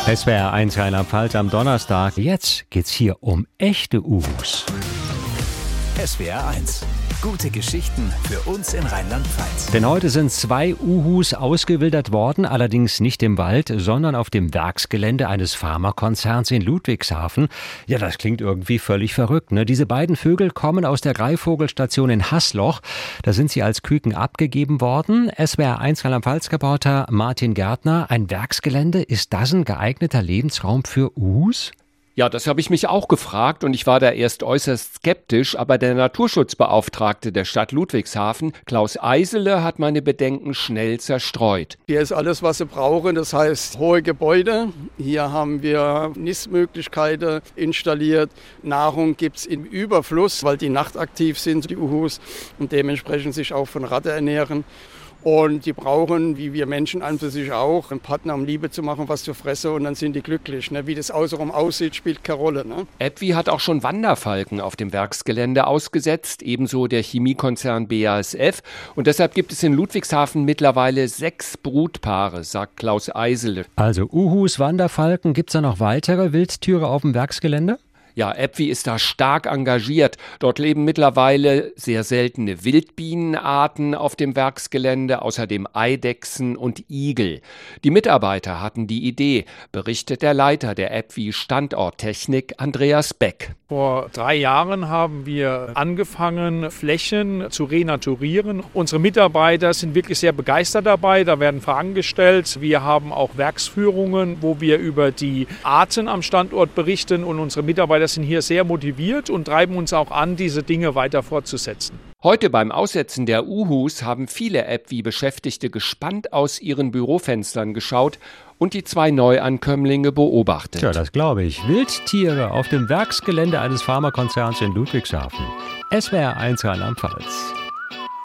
SWR 1 Rheinland-Pfalz am Donnerstag. Jetzt geht's hier um echte Uhus. SWR 1. Gute Geschichten für uns in Rheinland-Pfalz. Denn heute sind 2 Uhus ausgewildert worden, allerdings nicht im Wald, sondern auf dem Werksgelände eines Pharmakonzerns in Ludwigshafen. Ja, das klingt irgendwie völlig verrückt, ne? Diese beiden Vögel kommen aus der Greifvogelstation in Haßloch. Da sind sie als Küken abgegeben worden. SWR 1 Rheinland-Pfalz-Reporter Martin Gärtner, ein Werksgelände, ist das ein geeigneter Lebensraum für Uhus? Ja, das habe ich mich auch gefragt und ich war da erst äußerst skeptisch, aber der Naturschutzbeauftragte der Stadt Ludwigshafen, Klaus Eisele, hat meine Bedenken schnell zerstreut. Hier ist alles, was sie brauchen, das heißt hohe Gebäude. Hier haben wir Nistmöglichkeiten installiert. Nahrung gibt es im Überfluss, weil die nachtaktiv sind, die Uhus, und dementsprechend sich auch von Ratte ernähren. Und die brauchen, wie wir Menschen an für sich auch, einen Partner, um Liebe zu machen, was zu fressen, und dann sind die glücklich. Ne? Wie das außenrum aussieht, spielt keine Rolle. Ne? EPWI hat auch schon Wanderfalken auf dem Werksgelände ausgesetzt, ebenso der Chemiekonzern BASF. Und deshalb gibt es in Ludwigshafen mittlerweile 6 Brutpaare, sagt Klaus Eisele. Also Uhus, Wanderfalken, gibt's da noch weitere Wildtiere auf dem Werksgelände? Ja, EPWI ist da stark engagiert. Dort leben mittlerweile sehr seltene Wildbienenarten auf dem Werksgelände, außerdem Eidechsen und Igel. Die Mitarbeiter hatten die Idee, berichtet der Leiter der EPWI Standorttechnik, Andreas Beck. Vor 3 Jahren haben wir angefangen, Flächen zu renaturieren. Unsere Mitarbeiter sind wirklich sehr begeistert dabei. Da werden Fragen gestellt. Wir haben auch Werksführungen, wo wir über die Arten am Standort berichten, und unsere Mitarbeiter sind hier sehr motiviert und treiben uns auch an, diese Dinge weiter fortzusetzen. Heute beim Aussetzen der Uhus haben viele EPWI-Beschäftigte gespannt aus ihren Bürofenstern geschaut und die 2 Neuankömmlinge beobachtet. Tja, das glaube ich. Wildtiere auf dem Werksgelände eines Pharmakonzerns in Ludwigshafen. SWR 1 Rheinland-Pfalz.